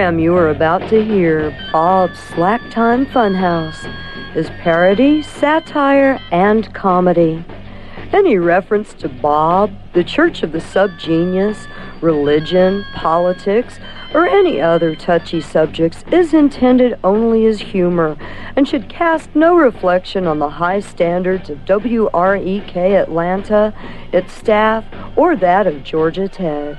program you are about to hear, Bob's Slack Time Funhouse, is parody, satire, and comedy. Any reference to Bob, the Church of the Subgenius, religion, politics, or any other touchy subjects is intended only as humor and should cast no reflection on the high standards of WREK Atlanta, its staff, or that of Georgia Tech.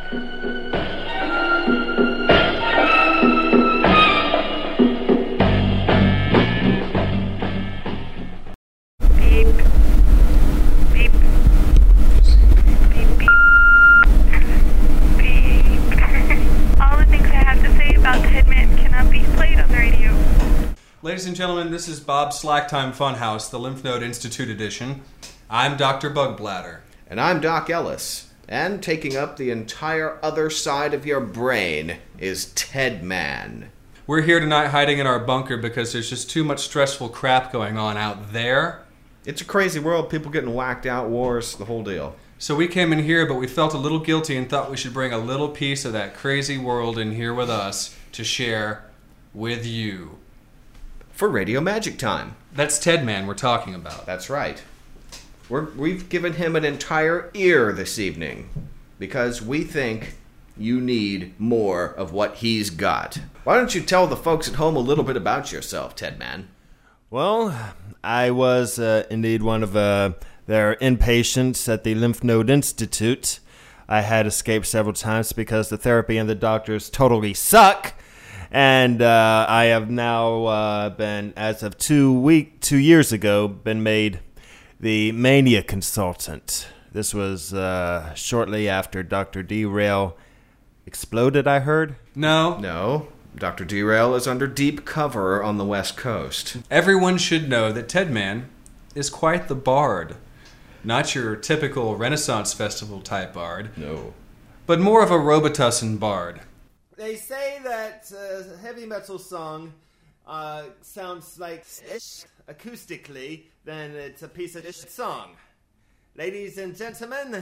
Ladies and gentlemen, this is Bob's Slack Time Funhouse, the Lymph Node Institute edition. I'm Dr. Bugbladder. And I'm Doc Ellis. And taking up the entire other side of your brain is Ted Man. We're here tonight hiding in our bunker because there's just too much stressful crap going on out there. It's a crazy world, people getting whacked out, wars, the whole deal. So we came in here, but we felt a little guilty and thought we should bring a little piece of that crazy world in here with us to share with you. For Radio Magic Time. That's Ted Man we're talking about. That's right. We've given him an entire ear this evening because we think you need more of what he's got. Why don't you tell the folks at home a little bit about yourself, Ted Man? Well, I was indeed one of their inpatients at the Lymph Node Institute. I had escaped several times because the therapy and the doctors totally suck. And I have now been, as of 2 years ago, been made the mania consultant. This was shortly after Dr. Derail exploded, I heard? No. Dr. Derail is under deep cover on the West Coast. Everyone should know that Ted Man is quite the bard. Not your typical Renaissance Festival type bard. No. But more of a Robitussin bard. They say that a heavy metal song sounds like ish acoustically, then it's a piece of ish song. Ladies and gentlemen,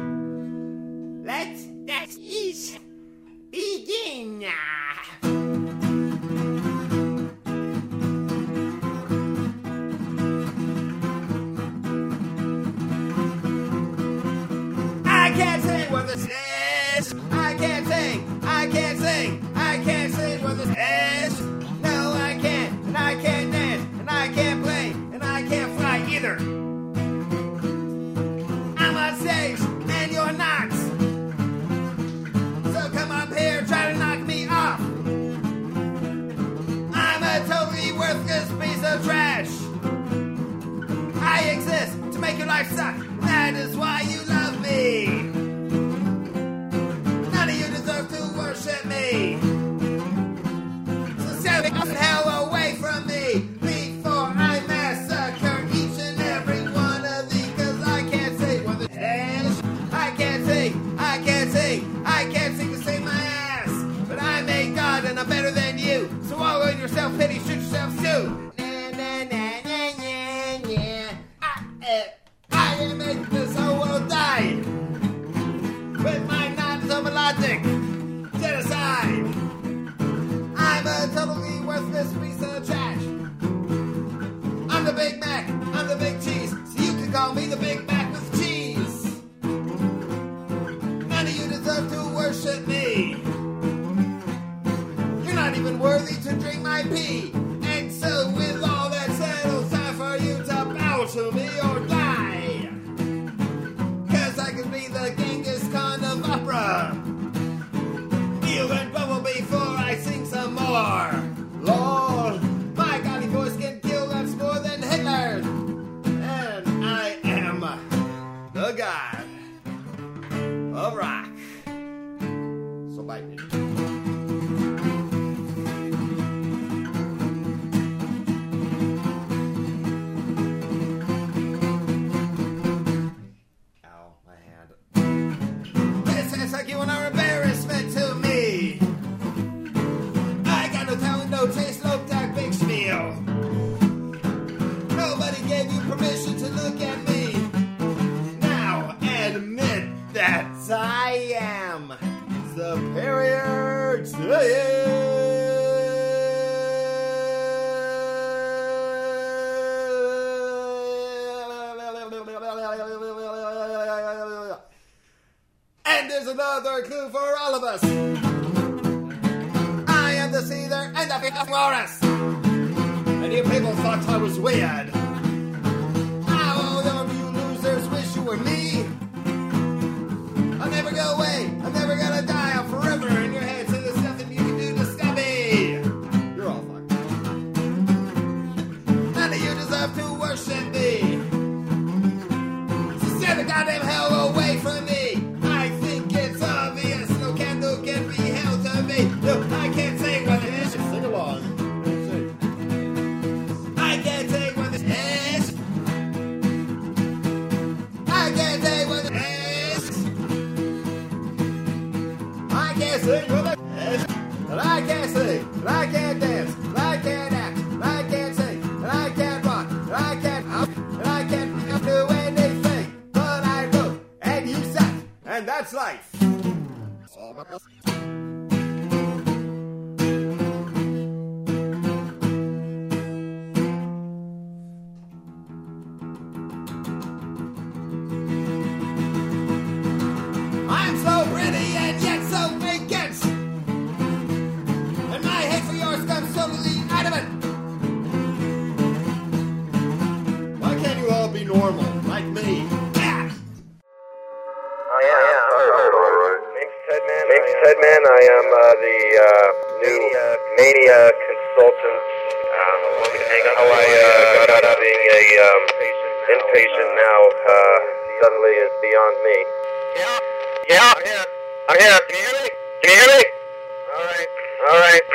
let that ish begin. I can't say what this is. I can't sing. I can't sing. I can't sing what this is. No, I can't. And I can't dance. And I can't play. And I can't fly either. I'm on stage and you're not. So come up here, try to knock me off. I'm a totally worthless piece of trash. I exist to make your life suck. That is why you love me. None of you deserve to worship me. So stay the hell away from me before I massacre each and every one of these. Cause I can't say what the hash. I can't sing. I can't sing. I can't sing to save my ass. But I'm a god and I'm better than you. So wallow in your self-pity, shoot yourself too. I am making this whole world die with my non-zoologic genocide. I'm a totally worthless piece of trash. I'm the Big Mac, I'm the Big Cheese, so you can call me the Big Mac with cheese. None of you deserve to worship me. You're not even worthy to drink my pee. And so with all that said, it's time for you to bow to me or die. Cause I can be the Genghis Khan of opera. Kneel and bubble before I sing some more. Lord, my godly voice can kill lots more than Hitler. And I am the god of rock. So bite me. Like you are embarrassment to me. I got no talent, no taste, no tact, big spiel. Nobody gave you permission to look at me. Now admit that I am superior to you. And there's another clue for all of us. I am the Caesar and the Fifth Morris. And you people thought I was weird. How all of you losers wish you were me. I'll never go away. I'm never gonna die. I'm forever in your head. So there's nothing you can do to stop me. You're all fucked. None of you deserve to worship me. So stay the goddamn hell away from me. I think it's obvious. No candle can be held to me. No, I can't say what it is. Sing along. I can't say what it is. I can't say what it is. I can't sing with it. And I can't sing. And I can't dance. And I can't act. And I can't sing. And I can't rock. And I can't out. And I can't do anything. But I wrote. And you sang. And that's life. I'm so pretty and yet so vacant. And my hate for yours comes totally out of it. Why can't you all be normal, like me? Yeah. Oh, yeah. Alright. Name's Tedman. I am the new mania consultant. How I got out of being a inpatient now suddenly is beyond me. Yeah, I'm here. Can you hear me? Alright.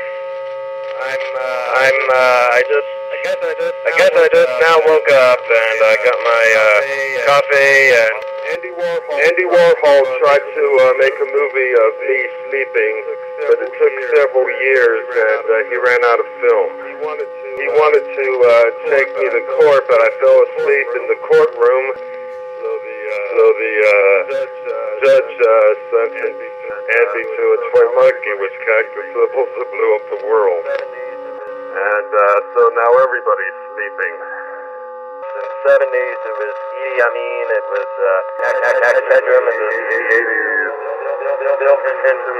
I guess I just now woke up and I got my coffee and Andy Warhol tried to make a movie of me sleeping, but it took several years and he ran out of film. He wanted to take me to court, but I fell asleep in the courtroom. So the judge sentenced Andy to a toy monkey, which cactus symbols that blew up the world. And so now everybody's sleeping. In the 70s, it was Idi Amin, it was bedroom in the 80s, Bill Clinton.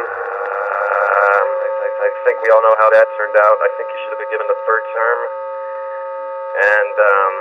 I think we all know how that turned out. I think he should have been given the third term. And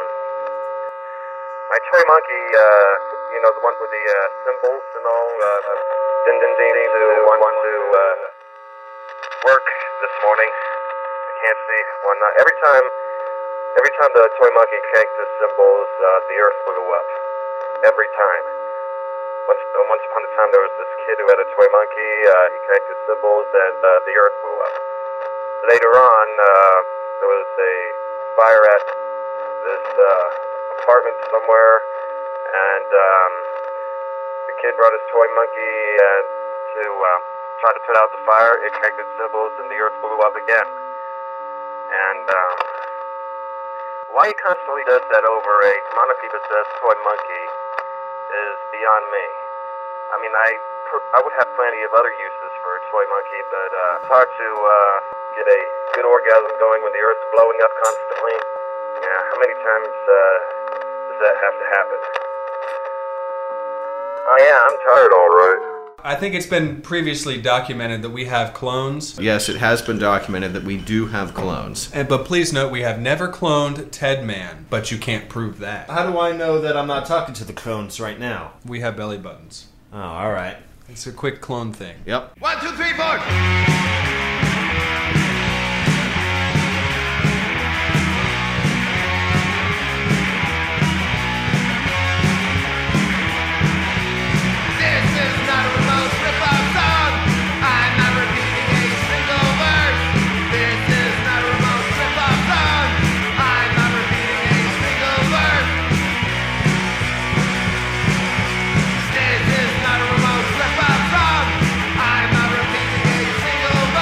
my toy monkey, the one with the symbols and all, didn't seem to want to work this morning. I can't see one. Every time the toy monkey cranked the symbols, the earth blew up. Every time. Once upon a time, there was this kid who had a toy monkey. He cranked the symbols, and the earth blew up. Later on, there was a fire at this apartment somewhere, and the kid brought his toy monkey to try to put out the fire. It cranked its symbols, and the earth blew up again. And why he constantly does that over a monkey-possessed toy monkey is beyond me. I mean, I would have plenty of other uses for a toy monkey, but it's hard to get a good orgasm going when the earth's blowing up constantly. Yeah, how many times does that have to happen? Oh yeah, I'm tired, all right. I think it's been previously documented that we have clones. Yes, it has been documented that we do have clones. But please note, we have never cloned Tedman, but you can't prove that. How do I know that I'm not talking to the clones right now? We have belly buttons. Oh, alright. It's a quick clone thing. Yep. 1, 2, 3, 4. This is not a remote rip-off song. I'm not repeating a single verse.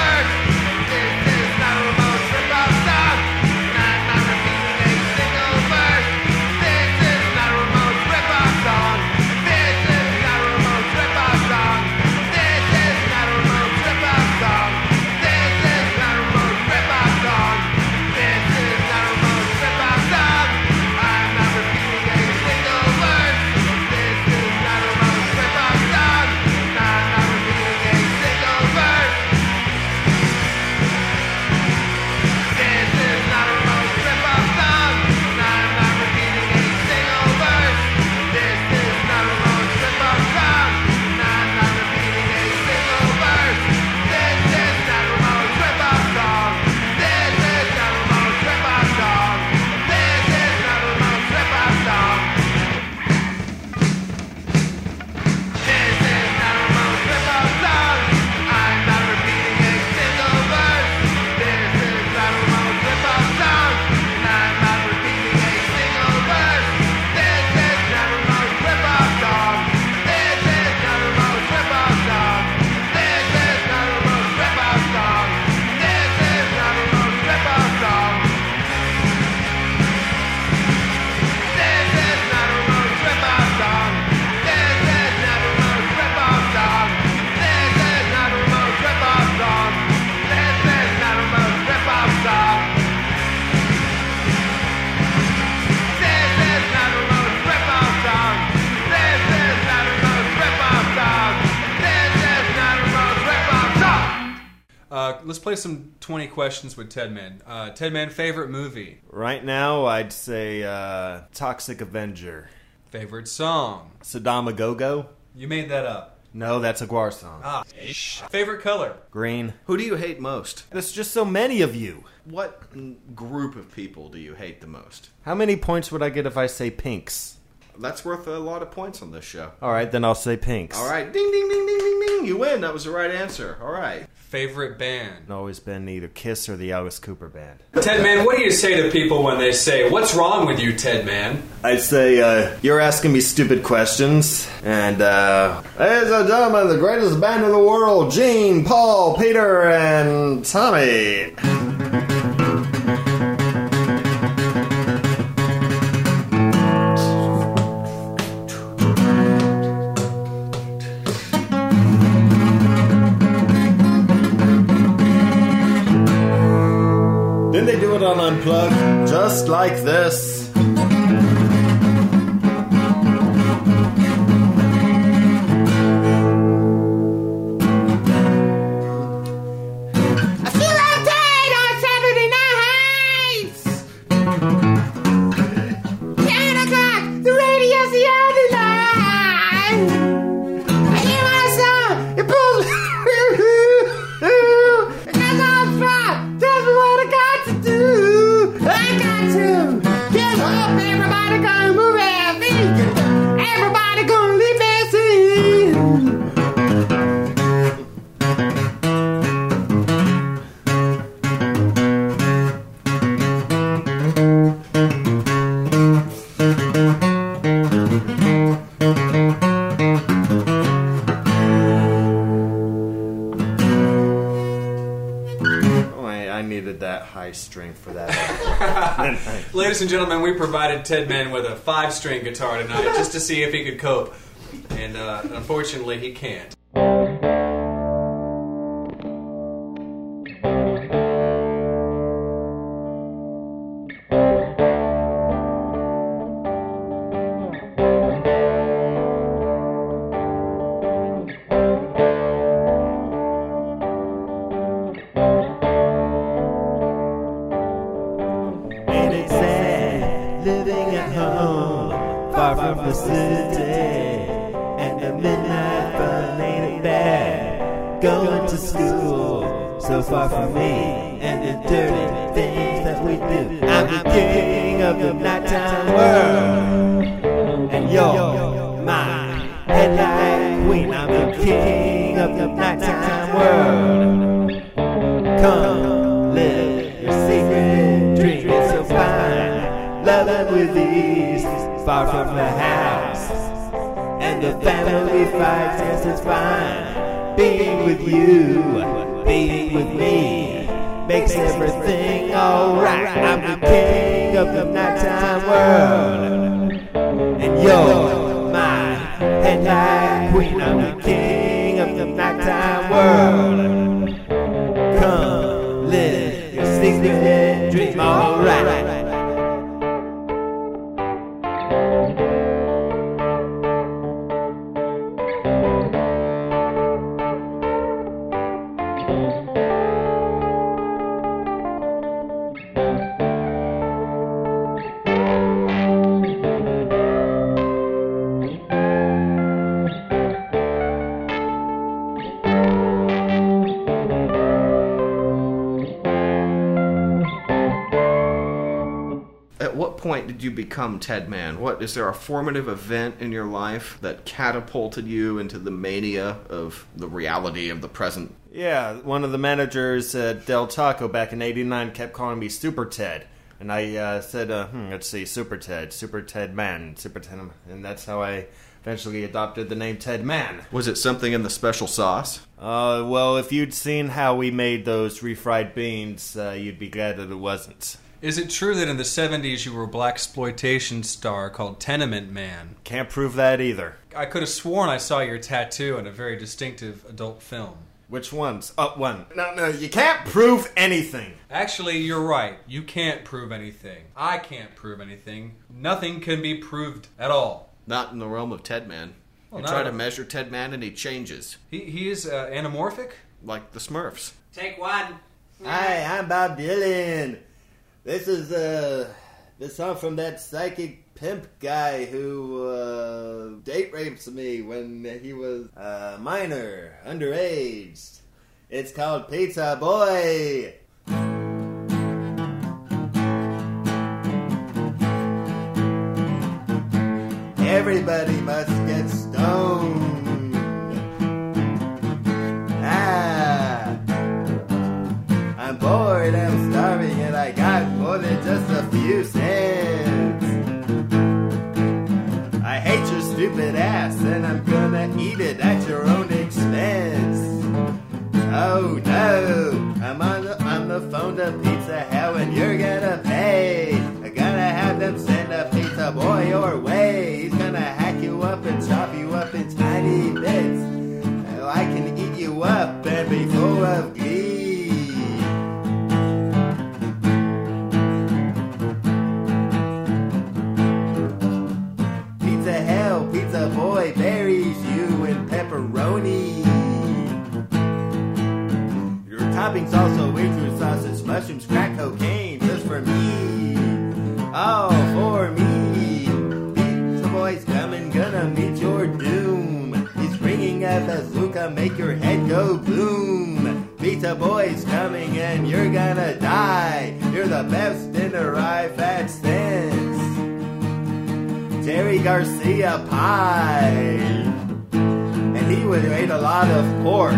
Let's play some 20 questions with Ted Man. Ted Man, favorite movie? Right now, I'd say Toxic Avenger. Favorite song? Sadama Go-Go? You made that up. No, that's a Guar song. Favorite color? Green. Who do you hate most? There's just so many of you. What group of people do you hate the most? How many points would I get if I say pinks? That's worth a lot of points on this show. All right, then I'll say pinks. All right, ding, ding, ding, ding, ding, ding. You win. That was the right answer. All right. Favorite band? It's always been either Kiss or the Alice Cooper Band. Ted Man, what do you say to people when they say, "What's wrong with you, Ted Man?" I'd say, you're asking me stupid questions, and, ladies and gentlemen, the greatest band in the world, Gene, Paul, Peter, and Tommy. Didn't they do it on Unplugged? Just like this. I feel like dead on Saturday nights. 10 o'clock, the radio's the only line. I hear my song, it pulls me. And as I'm proud, tells me what I got to do. I got to get up, everybody gonna move their feet. Everybody gonna leave their seat. Oh, I needed that high string for that. Ladies and gentlemen, we provided Ted Man with a 5-string guitar tonight just to see if he could cope. And unfortunately, he can't. Ain't it sad living at home, far from the city? And the midnight fun ain't it bad? Going to school, so far from me, and the dirty things that we do. I'm the king of the nighttime world, and you're my headlight queen. I'm the king of the nighttime world. Come live your secret dream. It's so fine, loving with ease, far from the house. And the family fights, yes, it's fine. Being with you, being with me, makes everything alright. I'm the king of the nighttime world, and you're my headlight queen. I'm the king of the nighttime world. Come live your secret dream, alright. At what point did you become Ted Man? What is there a formative event in your life that catapulted you into the mania of the reality of the present? Yeah, one of the managers at Del Taco back in '89 kept calling me Super Ted. And I said, let's see, Super Ted Man, Super Ted, and that's how I eventually adopted the name Ted Man. Was it something in the special sauce? Well, if you'd seen how we made those refried beans, you'd be glad that it wasn't. Is it true that in the 70s you were a blaxploitation star called Tenement Man? Can't prove that either. I could have sworn I saw your tattoo in a very distinctive adult film. Which ones? One. No, you can't prove anything. Actually, you're right. You can't prove anything. I can't prove anything. Nothing can be proved at all. Not in the realm of Ted Man. Well, You try to measure Ted Man and he changes. He is anamorphic? Like the Smurfs. Take one. Hi, I'm Bob Dylan. This is the song from that psychic pimp guy who date raped me when he was a minor, underage. It's called Pizza Boy. Everybody must get stoned. I'm bored, I'm starving, and I got more than just a few cents. I hate your stupid ass, and I'm gonna eat it at your own expense. Oh no, I'm on the phone to Pizza Hell, and you're gonna pay. I'm gonna have them send a pizza boy your way. He's gonna hack you up and chop you up in tiny bits. Oh, I can eat you up and be full of glee. Pizza Hell, Pizza Boy buries you in pepperoni. Your toppings also include sausage, mushrooms, crack cocaine, just for me. Oh, for me. Pizza Boy's coming, gonna meet your doom. He's bringing a bazooka, make your head go boom. Pizza Boy's coming and you're gonna die. You're the best dinner I've had since Jerry Garcia pie. And he would eat a lot of pork.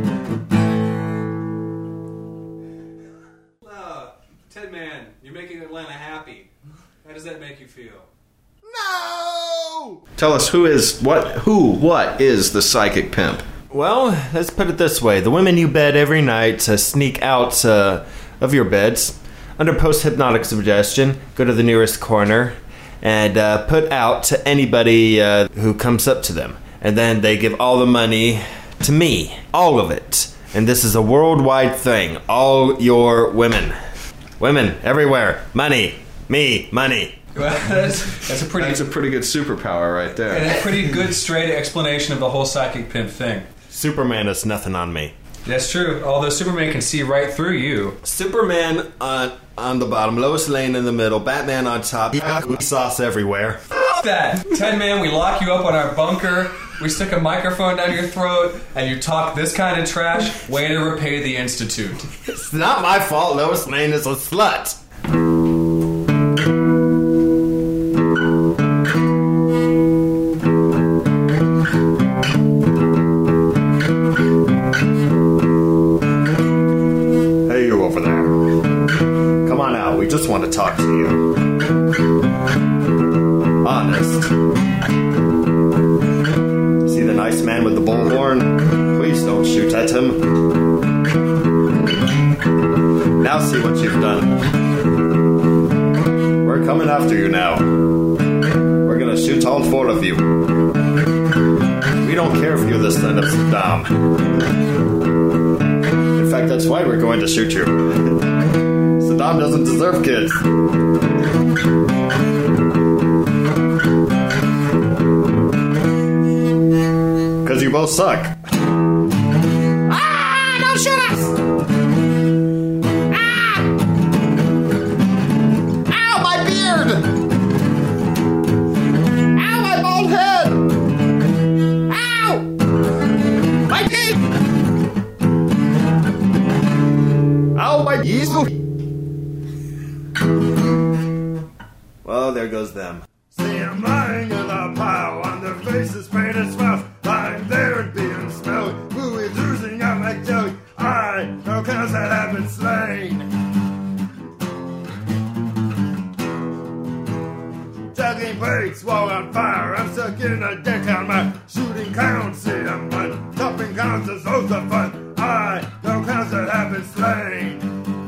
Ted Man, you're making Atlanta happy. How does that make you feel? No! Tell us what is the psychic pimp? Well, let's put it this way. The women you bed every night sneak out of your beds under post-hypnotic suggestion, go to the nearest corner, and put out to anybody who comes up to them. And then they give all the money to me. All of it. And this is a worldwide thing. All your women. Women everywhere. Money. Me. Money. Well, that's a pretty good superpower right there. And a pretty good straight explanation of the whole psychic pimp thing. Superman has nothing on me. That's true. Although Superman can see right through you. Superman on the bottom, Lois Lane in the middle, Batman on top, sauce everywhere. That. Ted Man, we lock you up on our bunker, we stick a microphone down your throat, and you talk this kind of trash. Way to repay the Institute. It's not my fault Lois Lane is a slut. Hey, you over there. Come on out, we just want to talk to you. Honest. See the nice man with the bullhorn? Please don't shoot at him. Now see what you've done. We're coming after you now. We're gonna shoot all four of you. We don't care if you're the son of Saddam. In fact, that's why we're going to shoot you. Saddam doesn't deserve kids. Because you both suck. Ah! Don't shoot us! Ah! Ow, my beard! Ow, my bald head! Ow! My teeth! Ow, my easel! Well, there goes them. See him lying in a pile on their faces, painted smiles, lying there and being smelly. Fluids oozing out like jelly. I know cows that have been slain. Juggling plates while on fire. I'm stuck in a decktown mine, shooting clowns, see them run. Topping clowns is loads of fun. I know cows that have been slain.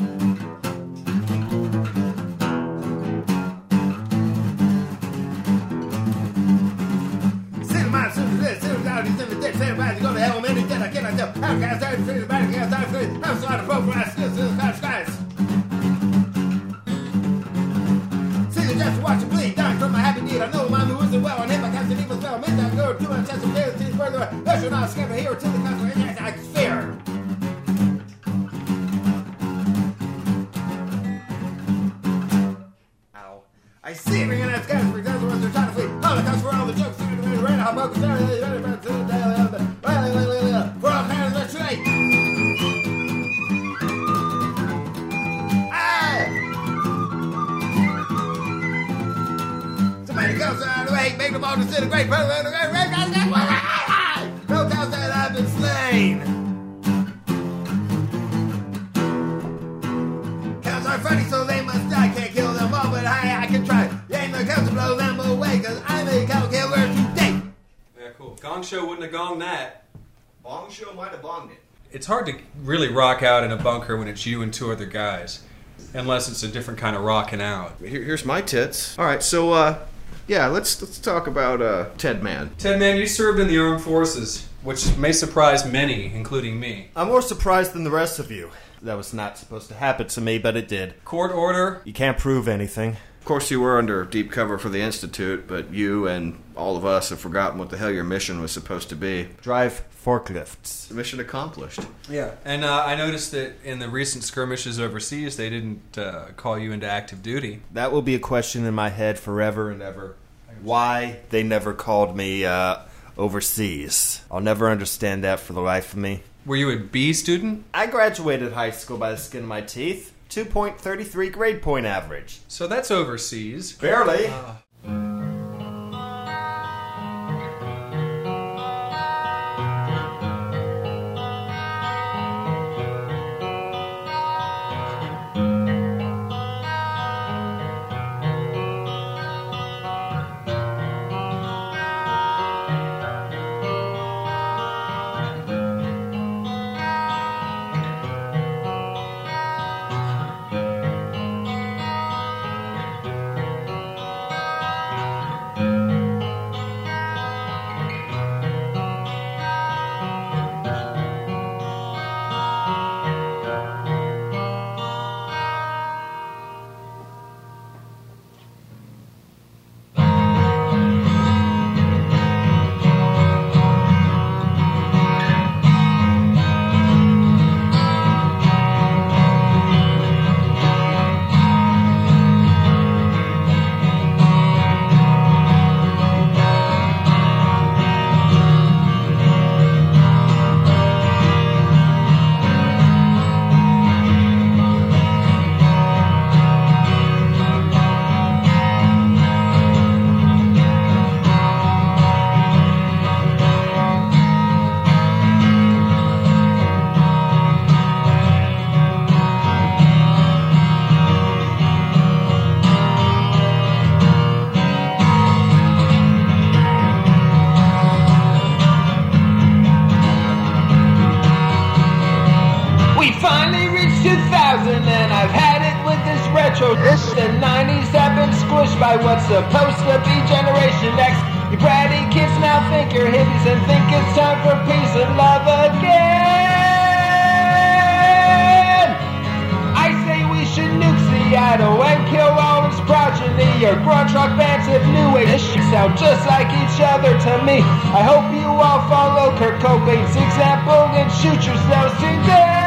Everybody's gonna have a minute that I cannot tell. How can I start to feel about it? Can I start to feel? I'm so out of focus when I still see the skies. Sitting just to watch it bleed, dying from my happy deed. I know my moves are well, and if I catch an evil spell, midnight girl, 2 and 10 some days, further. Usher not scared to hear till the country, yes, I fear. I see it, and it's got because of they're trying to flee. Holocaust for all the jokes, right now, for all hands, let's tonight. Somebody comes out of the way, make them all disintegrate. No doubt that I've been slain. Cows are funny, so they must die. Can't kill them all, but I can try. Ain't no cows to blow them away, cause I'm a cow killer today. Yeah, cool. Gong Show wouldn't have gonged that. Bong Show might have bonged it. It's hard to really rock out in a bunker when it's you and two other guys. Unless it's a different kind of rocking out. Here's my tits. All right, so yeah, let's talk about Ted Mann. Ted Mann, you served in the armed forces, which may surprise many, including me. I'm more surprised than the rest of you. That was not supposed to happen to me, but it did. Court order? You can't prove anything. Of course, you were under deep cover for the Institute, but you and all of us have forgotten what the hell your mission was supposed to be. Drive forklifts. Mission accomplished. Yeah. And I noticed that in the recent skirmishes overseas, they didn't call you into active duty. That will be a question in my head forever and ever. Why they never called me overseas. I'll never understand that for the life of me. Were you a B student? I graduated high school by the skin of my teeth. 2.33 grade point average. So that's overseas. Barely. The 90s have been squished by what's supposed to be Generation X. You bratty kids now think you're hippies and think it's time for peace and love again. I say we should nuke Seattle and kill all its progeny. Your grunge rock bands have new age shit sound just like each other to me. I hope you all follow Kurt Cobain's example and shoot yourselves today.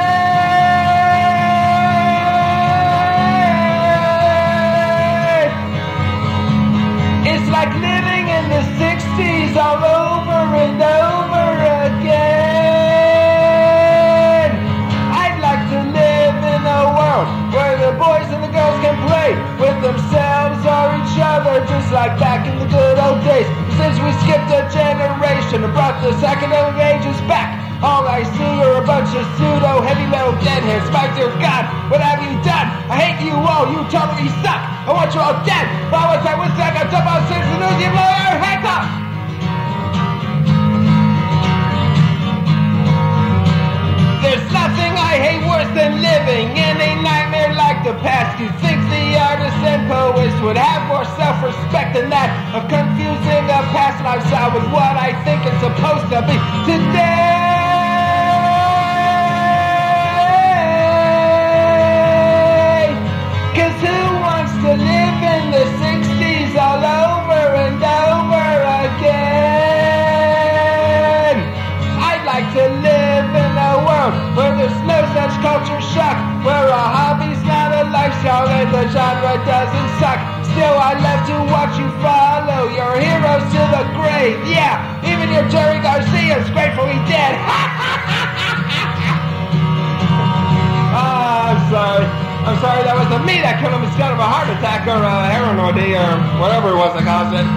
It's like living in the 60s all over and over again. I'd like to live in a world where the boys and the girls can play with themselves or each other just like back in the good old days. Since we skipped a generation and brought the psychedelic ages back, all I see are a bunch of pseudo heavy metal deadheads. My dear God, what have you done? I hate you all, you totally suck. I want you all dead. Why was I with that? I jump on 6 and lose you, blow your heads up. There's nothing I hate worse than living in a nightmare like the past. You'd think the artists and poets would have more self-respect than that, of confusing a past lifestyle with what I think it's supposed to be today. Cause who wants to live in the 60s all over and over again? I'd like to live in a world where there's no such culture shock, where a hobby's not a lifestyle and the genre doesn't suck. Still, I love to watch you follow your heroes to the grave. Yeah, even your Jerry Garcia's gratefully dead. I'm sorry, that wasn't me that killed him instead of a heart attack or a heroin OD or whatever it was that caused it.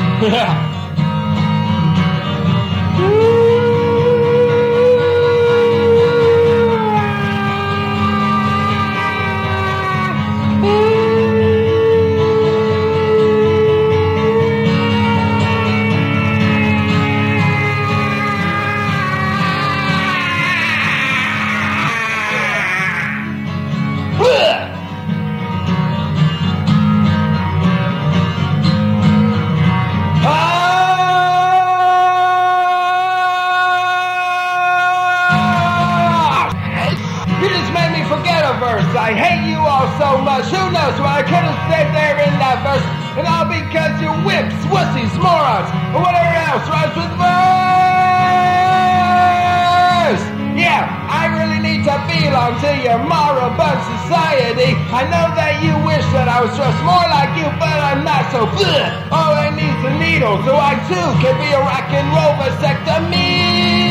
I hate you all so much. Who knows what I could have said there in that verse? And all because you're whips, wussies, morons, or whatever else rhymes with verse. Yeah, I really need to belong to your moribund society. I know that you wish that I was just more like you, but I'm not, so bleh. All I need's a needle, so I too can be a rock and roll vasectomy.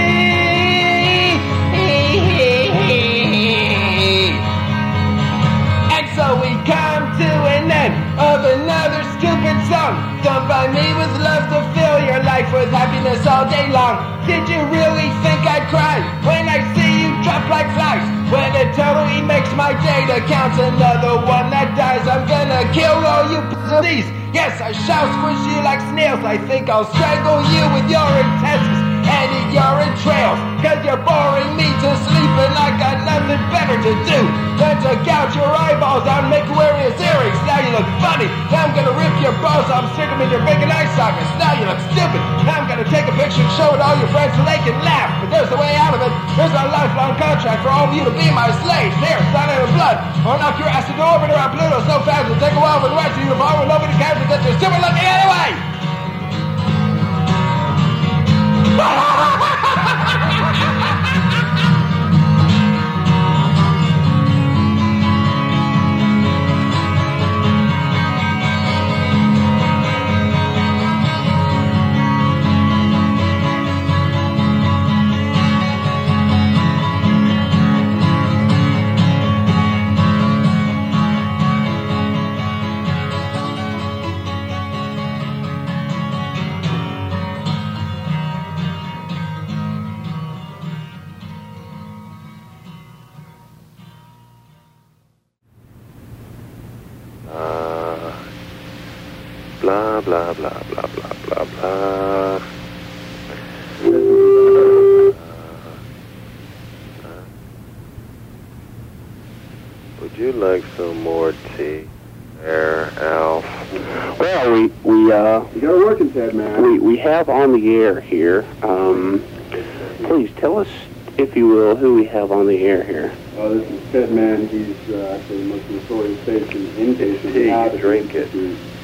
So we come to an end of another stupid song, done by me with love to fill your life with happiness all day long. Did you really think I'd cry when I see you drop like flies? When it totally makes my day to count another one that dies. I'm gonna kill all you pussies. Yes, I shall squish you like snails. I think I'll strangle you with your intestines and eat your entrails, cause you're boring me to sleep and I got nothing better to do than to gouge your eyeballs out and make you wear his earrings. Now you look funny. Now I'm gonna rip your balls off, stick them in your big and eye sockets. Now you look stupid. Now I'm gonna take a picture and show it all your friends so they can laugh. But there's a way out of it. There's a lifelong contract for all of you to be my slaves. Here, sign it in blood, or knock your ass to go over to our Pluto so fast it'll take a while for the rest of you to borrow and nobody cares because you're stupid looking anyway. Blah, blah, blah, blah, blah, blah, blah. Would you like some more tea there, Alf? Well, we You got a working, Ted, man. we have on the air here. Please tell us, if you will, who we have on the air here. This is Ted Mann. He's actually the most notorious patient, inpatient. Tea, drink it.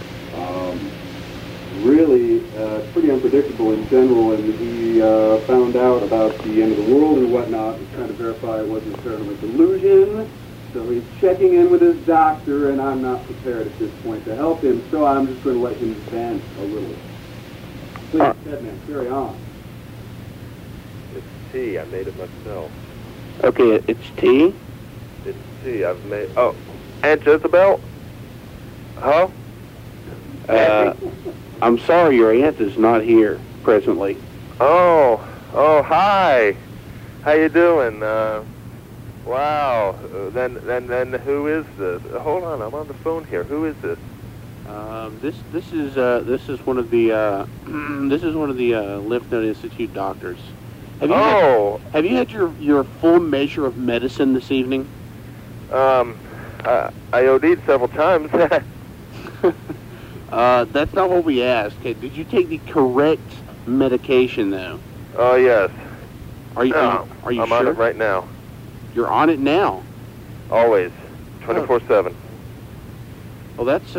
Really pretty unpredictable in general, and he found out about the end of the world and whatnot, and trying to verify it wasn't paranoid delusion. So he's checking in with his doctor, and I'm not prepared at this point to help him, so I'm just going to let him vent a little. Please, Tedman, carry on. It's tea. I made it myself. Okay, it's tea? It's tea. I've made... Oh, Aunt Jezebel? Huh? I'm sorry, your aunt is not here presently. Oh, hi. How you doing? Wow. Then who is this? Hold on, I'm on the phone here. Who is this? This is one of the this is one of the Lymph Node Institute doctors. Have you had your full measure of medicine this evening? I OD'd several times. That's not what we asked. Okay, did you take the correct medication though? Oh yes. Are you I'm sure? on it right now. You're on it now. Always, 24/7. Well, that's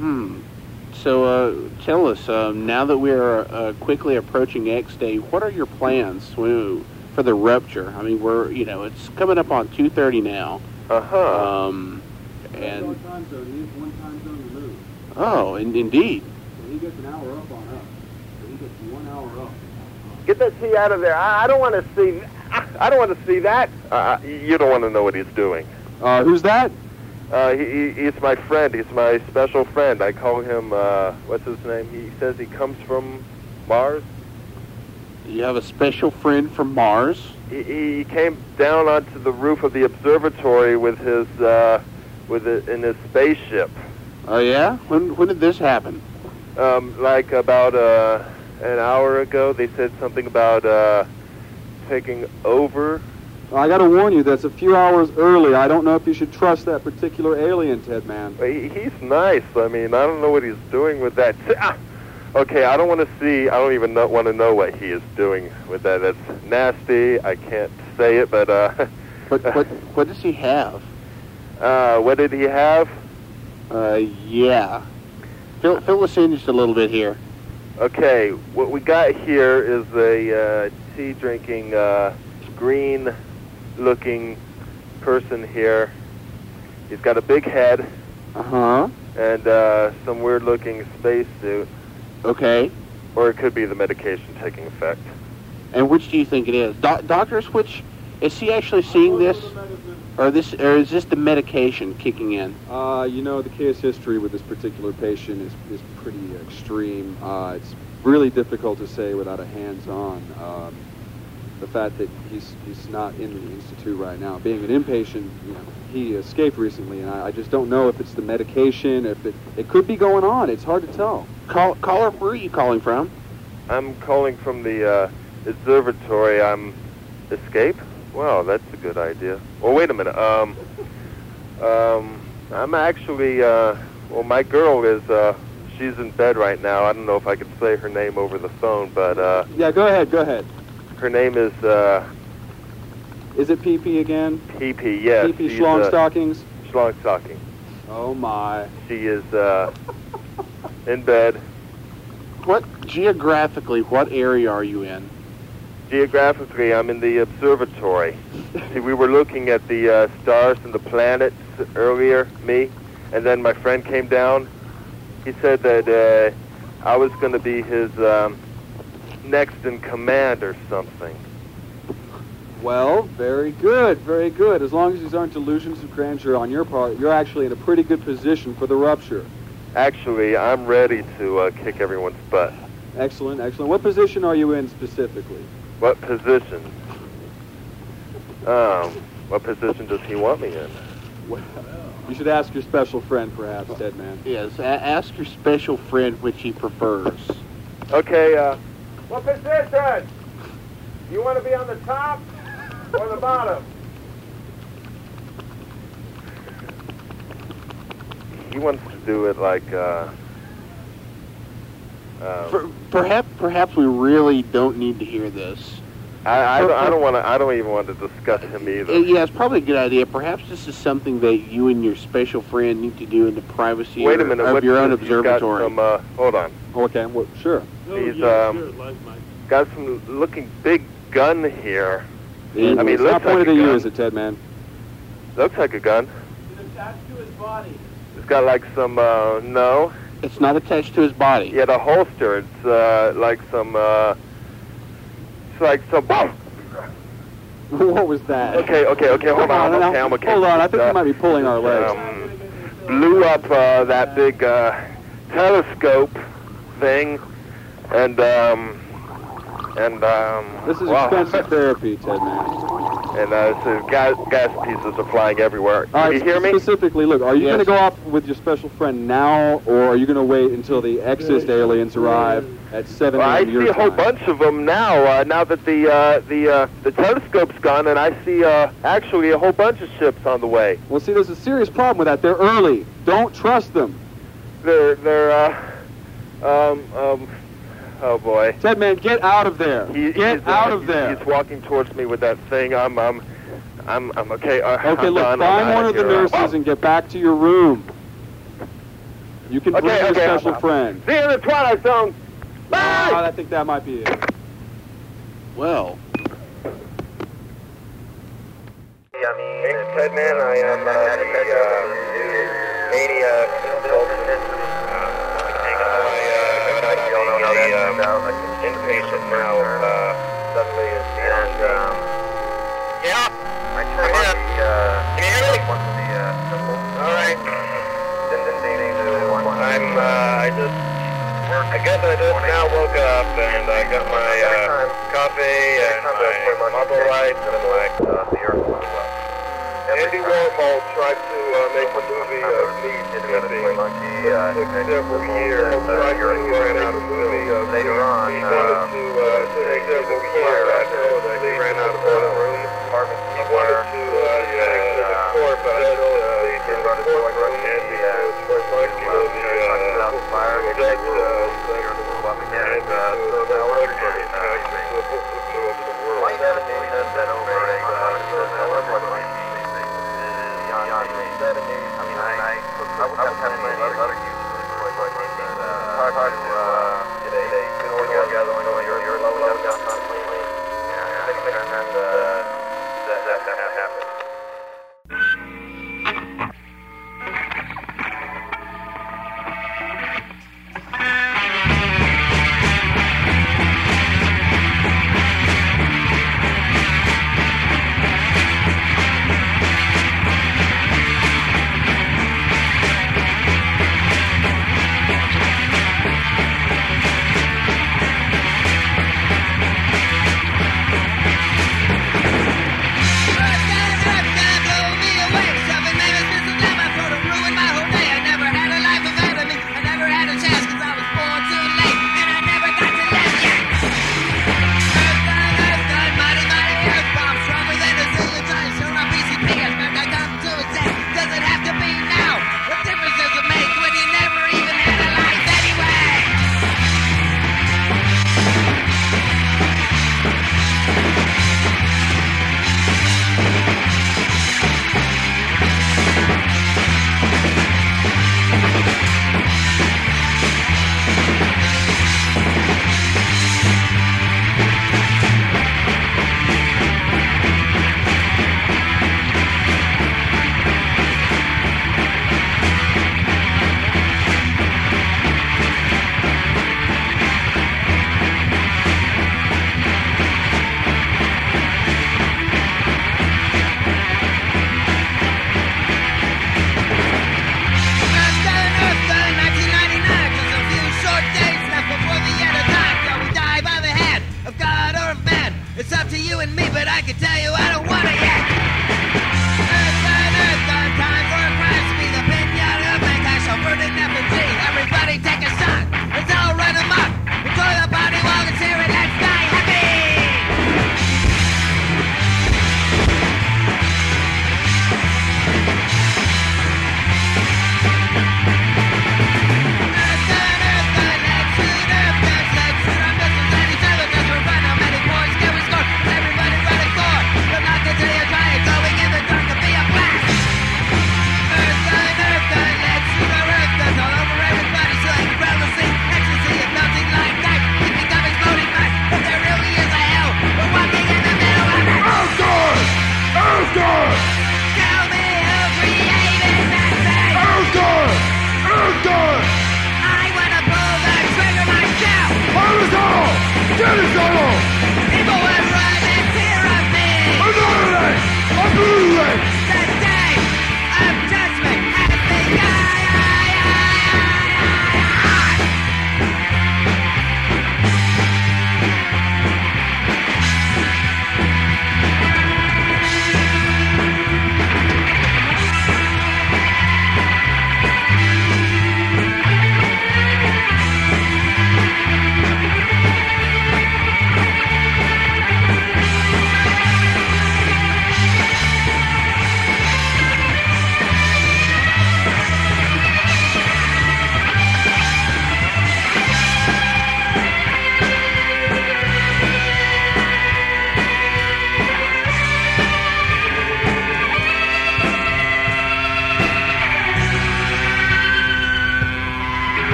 So tell us now that we're quickly approaching X Day. What are your plans for the rupture? I mean, it's coming up on 2:30 now. Uh-huh. And time zone. He is one time zone removed. Oh, indeed. He gets an hour up on us. So he gets 1 hour up. Get that T out of there. I don't want to see. I don't want to see that. You don't want to know what he's doing. Who's that? He's my friend. He's my special friend. I call him. What's his name? He says he comes from Mars. You have a special friend from Mars? He came down onto the roof of the observatory with his in his spaceship. Oh yeah? When did this happen? Like about an hour ago. They said something about taking over. I got to warn you, that's a few hours early. I don't know if you should trust that particular alien, Ted Man. He's nice. I mean, I don't know what he's doing with that. Okay, I don't want to see. I don't even want to know what he is doing with that. That's nasty. I can't say it, but What does he have? What did he have? Yeah. Fill us in just a little bit here. Okay, what we got here is a tea-drinking, green-looking person here. He's got a big head. Uh-huh. And some weird-looking spacesuit. Okay. Or it could be the medication taking effect. And which do you think it is? Doctors, which... Is he actually seeing this? Or is this the medication kicking in? You know, the case history with this particular patient is pretty extreme. It's really difficult to say without a hands-on. The fact that he's not in the institute right now, being an inpatient, you know, he escaped recently, and I just don't know if it's the medication, if it could be going on. It's hard to tell. Caller, where are you calling from? I'm calling from the observatory. I'm escape? Well, that's a good idea. Well, wait a minute. I'm actually, well, my girl is, she's in bed right now. I don't know if I could say her name over the phone, but, Yeah, go ahead. Her name is, Is it PP again? PP, yes. PP Schlongstockings? Schlongstocking. Oh, my. She is, in bed. Geographically, what area are you in? Geographically, I'm in the observatory. See, we were looking at the stars and the planets earlier, me, and then my friend came down. He said that I was going to be his next in command or something. Well, very good, very good. As long as these aren't delusions of grandeur on your part, you're actually in a pretty good position for the rupture. Actually, I'm ready to kick everyone's butt. Excellent, excellent. What position are you in specifically? What position? What position does he want me in? Well, you should ask your special friend, perhaps, Ted Man. Yes, ask your special friend which he prefers. Okay, what position? You want to be on the top or the bottom? He wants to do it like, Perhaps we really don't need to hear this. I don't want to. I don't even want to discuss him either. Yeah, it's probably a good idea. Perhaps this is something that you and your special friend need to do in the privacy Wait a minute, of what your own is- he's got observatory. some, hold on. Okay, well, sure. He's got some looking big gun here. And I mean, it's looks not like pointed a at you, gun. is it, Ted Man? Looks like a gun. It's attached to his body. It's got like some no. It's not attached to his body. Yeah, the holster. It's like some. It's like some. What was that? Okay. Hold on. Okay, I'm okay. Hold on, I think we might be pulling our legs. Blew up that big telescope thing, and This is wow. expensive therapy, Ted Man. And so gas pieces are flying everywhere. All right, Can you hear me? specifically, look, are you Yes. going to go off with your special friend now, or are you going to wait until the Exist aliens arrive at 7 Well, I a.m. your see a whole time? bunch of them now. Now that the telescope's gone, and I see actually a whole bunch of ships on the way. Well, see, there's a serious problem with that. They're early. Don't trust them. They're oh boy. Ted Man, get out of there. Get out of there. He's walking towards me with that thing. I'm okay. Okay, I'm look, done. I'm find outta one of the here. nurses and get back to your room. You can bring your special friend. See you in the Twilight Zone. Bye. I think that might be it. Well, Name's Ted Man. I am the maniac consultant. inpatient now, suddenly is and, yeah, I turned on the, can you hear me? One of the, symbols. Alright. I guess I just now woke up and I got my, coffee and my marble lights and my, the earth as well. Andy Warhol tried to make a movie of me sleeping. It took several years. He ran out of movie of later on. He wanted to take several years after they ran out of room. He wanted to take the court, but I told him he can run his courtroom and he was for much of the fire and so now we're getting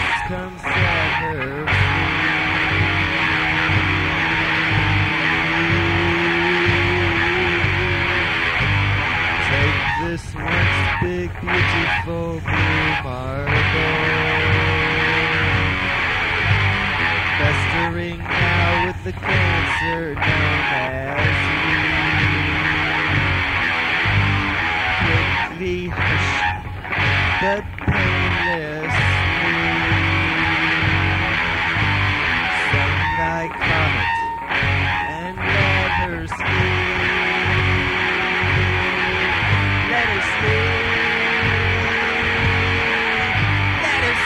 come set her free. Take this once big, beautiful blue marble, festering now with the cancer known as quickly hush, but painlessly. Send thy comet and let her sleep. Let her sleep. Let her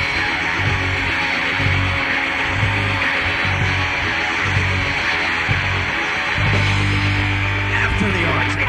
sleep. After the orgy.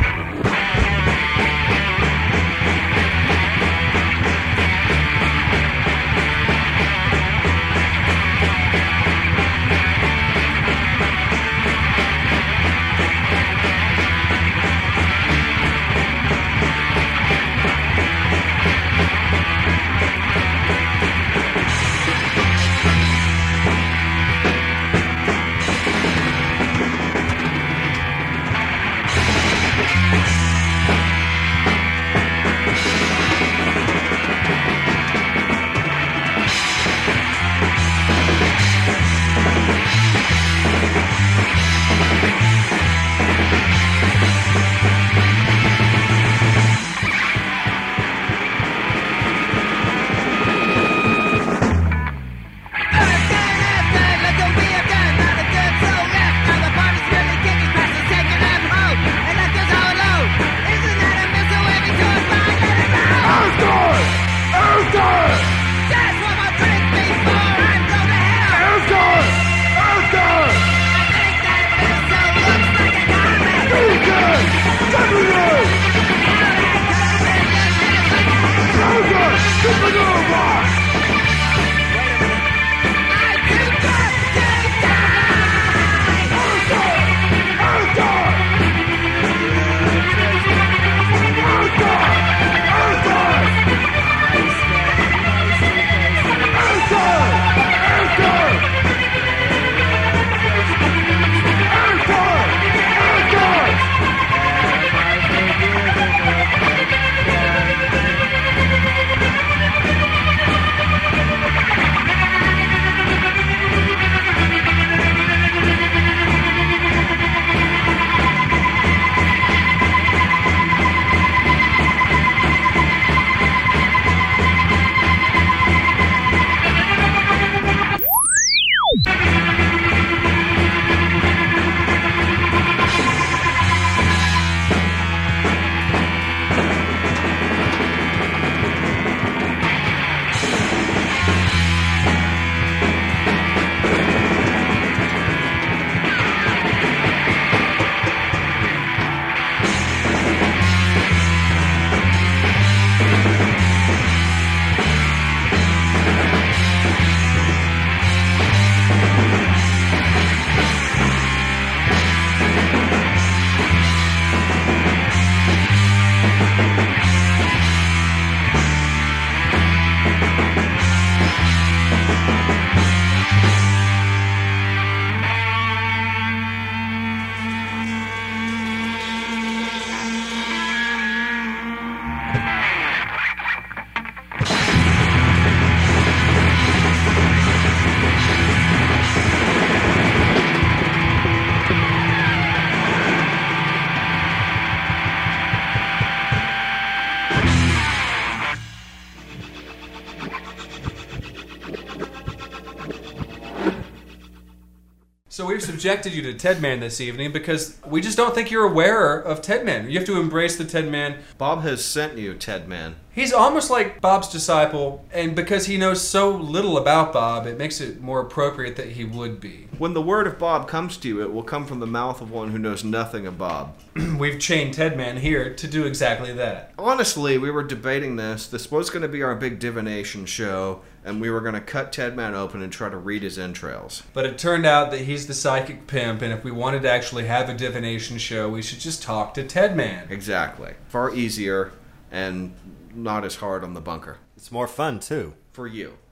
So we've subjected you to Tedman this evening because we just don't think you're aware of Tedman. You have to embrace the Tedman. Bob has sent you Tedman. He's almost like Bob's disciple, and because he knows so little about Bob, it makes it more appropriate that he would be. When the word of Bob comes to you, it will come from the mouth of one who knows nothing of Bob. We've chained Tedman here to do exactly that. Honestly, we were debating this. This was going to be our big divination show, and we were going to cut Tedman open and try to read his entrails. But it turned out that he's the psychic pimp, and if we wanted to actually have a divination show, we should just talk to Tedman. Exactly. Far easier and not as hard on the bunker. It's more fun, too. For you.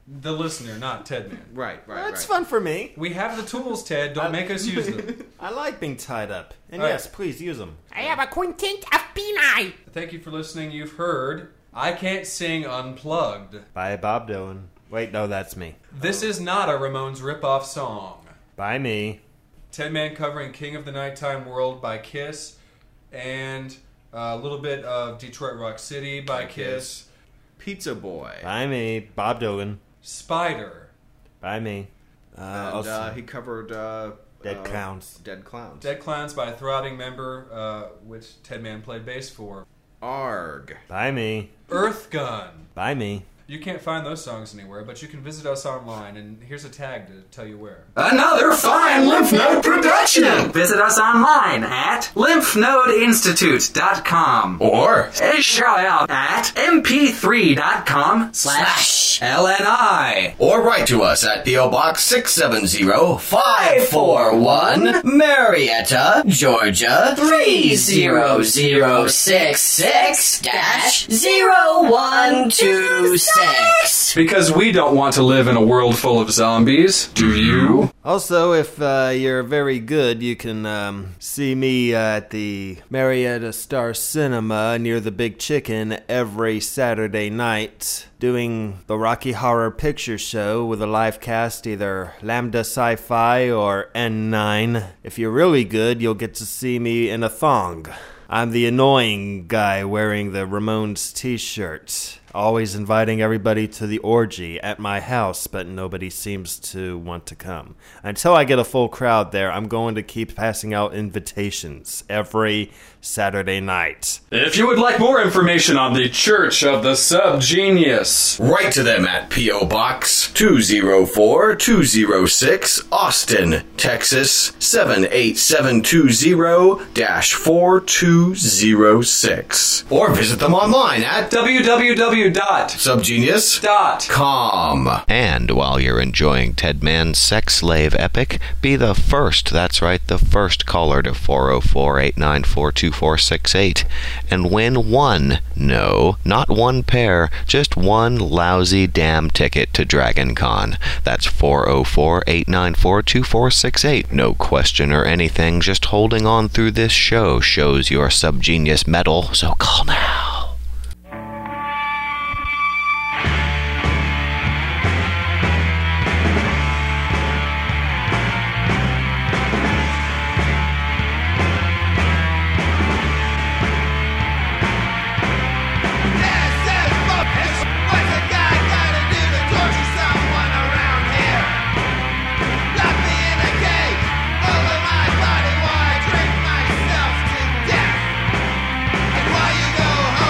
The listener, not Ted Man. Right. That's fun for me. We have the tools, Ted. Don't make us use them. I like being tied up. And All yes, right. please use them. I have a quintet of peni. Thank you for listening. You've heard I Can't Sing Unplugged. By Bob Dylan. Wait, no, that's me. This is not a Ramones ripoff song. By me. Ted Man covering King of the Nighttime World by Kiss, and a little bit of Detroit Rock City by Kiss. Pizza Boy. By me. Bob Dylan. Spider. By me. And he covered Dead Clowns. Dead Clowns. Dead Clowns by a throbbing member, which Ted Man played bass for. Arg. By me. Earth Gun. By me. You can't find those songs anywhere, but you can visit us online, and here's a tag to tell you where. Another fine Lymph Node production! Visit us online at lymphnodeInstitute.com or a shout out at mp3.com/LNI. Or write to us at P.O. Box 670-541, Marietta, Georgia 30066-0126. Because we don't want to live in a world full of zombies, do you? Also, if you're very good, you can see me at the Marietta Star Cinema near the Big Chicken every Saturday night, doing the Rocky Horror Picture Show with a live cast, either Lambda Sci-Fi or N9. If you're really good, you'll get to see me in a thong. I'm the annoying guy wearing the Ramones t-shirt. Always inviting everybody to the orgy at my house, but nobody seems to want to come. Until I get a full crowd there, I'm going to keep passing out invitations every Saturday night. If you would like more information on the Church of the Subgenius, write to them at P.O. Box 204-206, Austin, Texas 78720-4206. Or visit them online at www.subgenius.com. And while you're enjoying Ted Man's sex slave epic, be the first, that's right, the first caller to 404-894-2468 and win one, no, not one pair, just one lousy damn ticket to Dragon Con. That's 404-894-2468. No question or anything, just holding on through this show shows your subgenius mettle, so call now. Go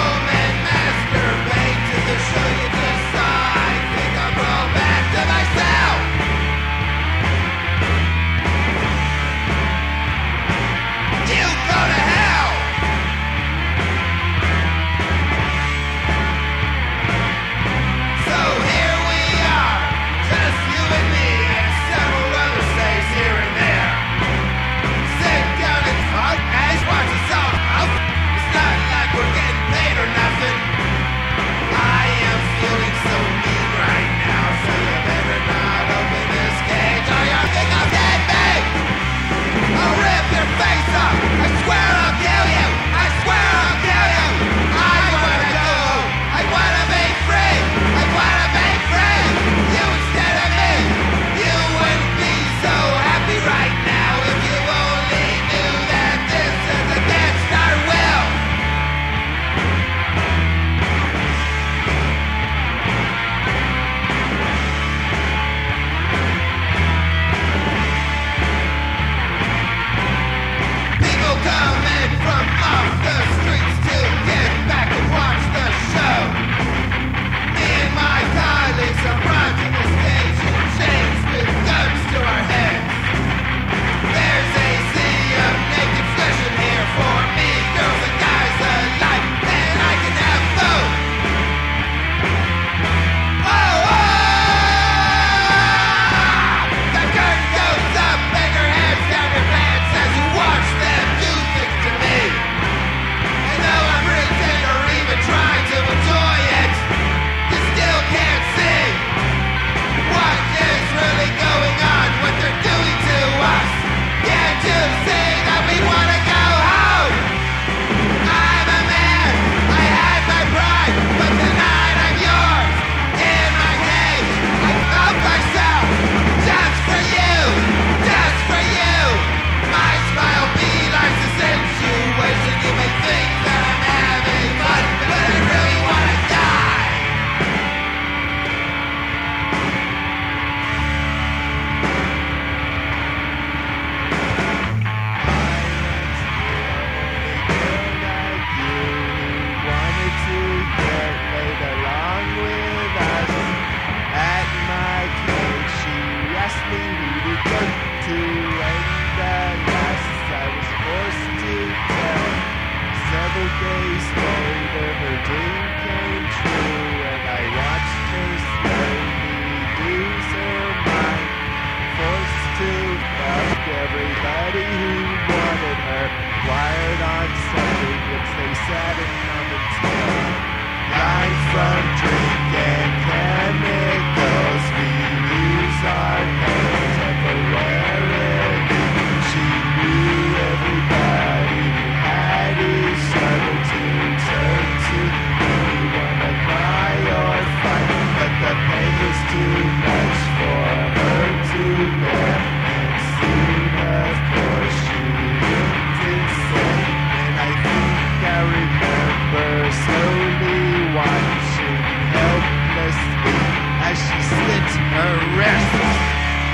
to, and at last I was forced to tell. Several days later, her dream came true, and I watched her slowly lose her mind. Forced to fuck everybody who wanted her, wired on something which they sat in commentary. Life from drink and chemicals, we lose our heads temporarily. She knew everybody who had his struggle to turn to anyone to cry or fight, but the pain was too much for her to bear, and soon of course she went insane. And I think I remember slowly watching helplessly as she slit her wrists.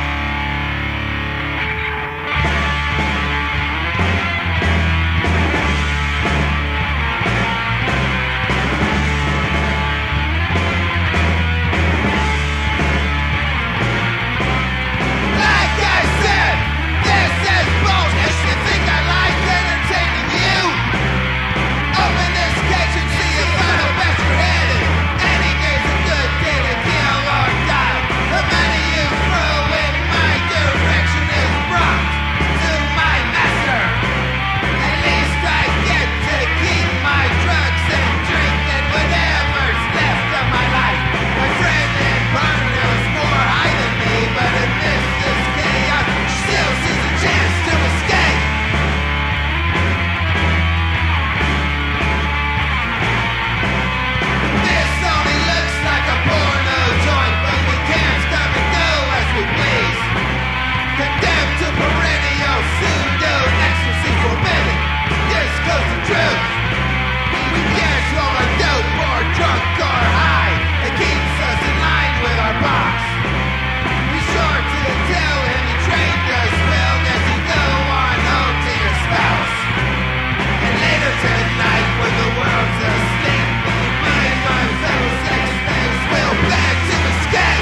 Like I said, this is bullshit. You think I like entertaining you? Open this cage and see if I don't bet your head in. Any game's a good day to kill or die. The money you throw in my direction is brought to my master. At least I get to keep my drugs and drink and whatever's left of my life. My friend and partner is more high than me, but amidst this chaos, she still sees a chance to escape. This only looks like a porno joint, but we can't come and go as we please. Condemned to perennial pseudo-ecstasy forbidden. This goes the truth. We can't roll a dope or drunk or high. It keeps us in line with our boss. Be sure to tell him he trained us well as you go on home to your spouse. And later tonight, when the world's asleep, me and my fellow sex slaves will plan to escape.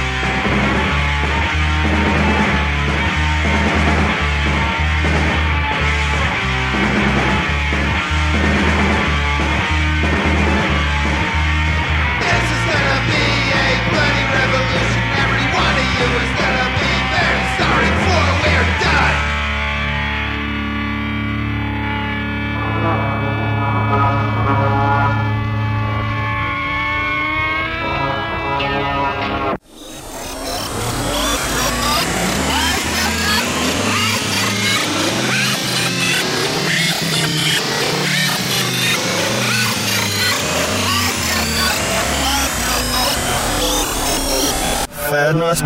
This is gonna be a bloody revolution. Every one of you is gonna be very sorry before we're done. Fairness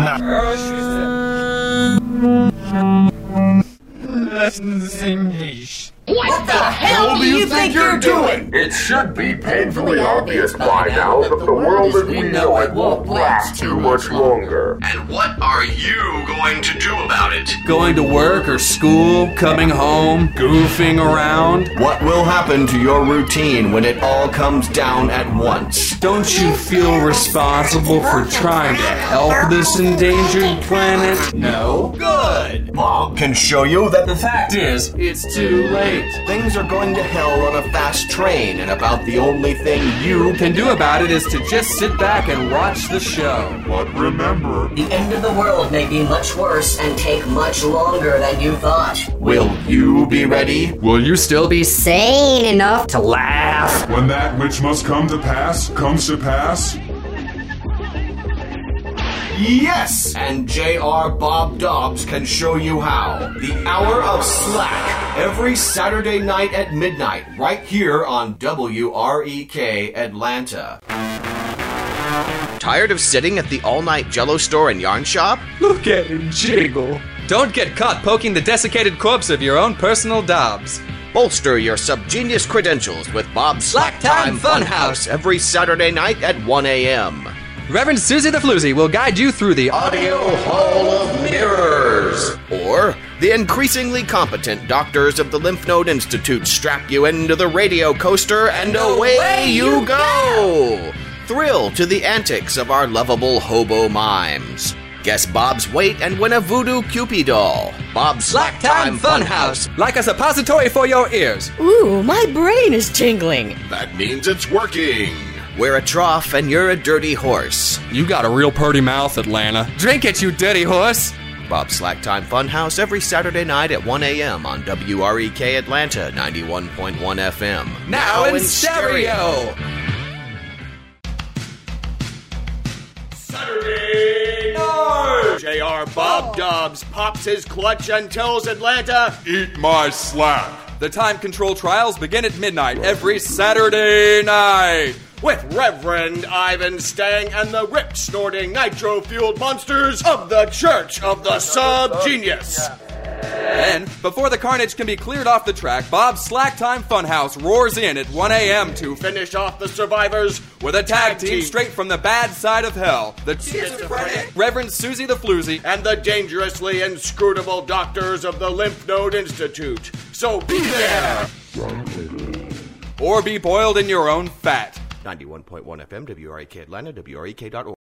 Lessons English. What the hell do you think you're doing? It should be painfully obvious by now that the world as we know it won't last too much longer. And what are you going to do about it? Going to work or school, coming home, goofing around. What will happen to your routine when it all comes down at once? Don't you feel responsible for trying to help this endangered planet? No? Good! Bob can show you that The fact is, it's too late. things are going to hell on a fast train, and about the only thing you Can do about it is to just sit back and watch the show. But remember, The end of the world may be much worse and take much longer than you thought. Will you be ready? Will you still be Sane enough to laugh. when that which must come to pass comes to pass, Yes! And J.R. Bob Dobbs can show you how. The Hour of Slack, every Saturday night at midnight, right here on WREK Atlanta. Tired of sitting at the all-night Jell-O store and yarn shop? Look at him jiggle. Don't get caught poking the desiccated corpse of your own personal Dobbs. Bolster your subgenius credentials with Bob's Slack Time Funhouse every Saturday night at 1 a.m. Reverend Susie the Floozy will guide you through the Audio Hall of Mirrors. Or the increasingly competent doctors of the Lymph Node Institute strap you into the radio coaster and away you go. Thrill to the antics of our lovable hobo mimes. Guess Bob's weight and win a voodoo Cupid doll. Bob's Slack Time Funhouse. Like a suppository for your ears. Ooh, my brain is tingling. That means it's working. We're a trough and you're a dirty horse. You got a real purty mouth, Atlanta. Drink it, you dirty horse. Bob's Slack Time Funhouse every Saturday night at 1 a.m. on WREK Atlanta 91.1 FM. Now in stereo. Saturday night! JR Bob Dubs pops his clutch and tells Atlanta, Eat my slack. The time control trials begin at midnight every Saturday night. With Reverend Ivan Stang and the rip-snorting nitro-fueled monsters of the Church of the Sub-Genius. Then, before the carnage can be cleared off the track, Bob's Slack Time Funhouse roars in at 1 a.m. to finish off the survivors with a tag team straight from the bad side of hell. The schizophrenic Reverend Susie the Floozy and the dangerously inscrutable doctors of the Lymph Node Institute. So be there! Or be boiled in your own fat. 91.1 FM, WREK Atlanta, WREK.org.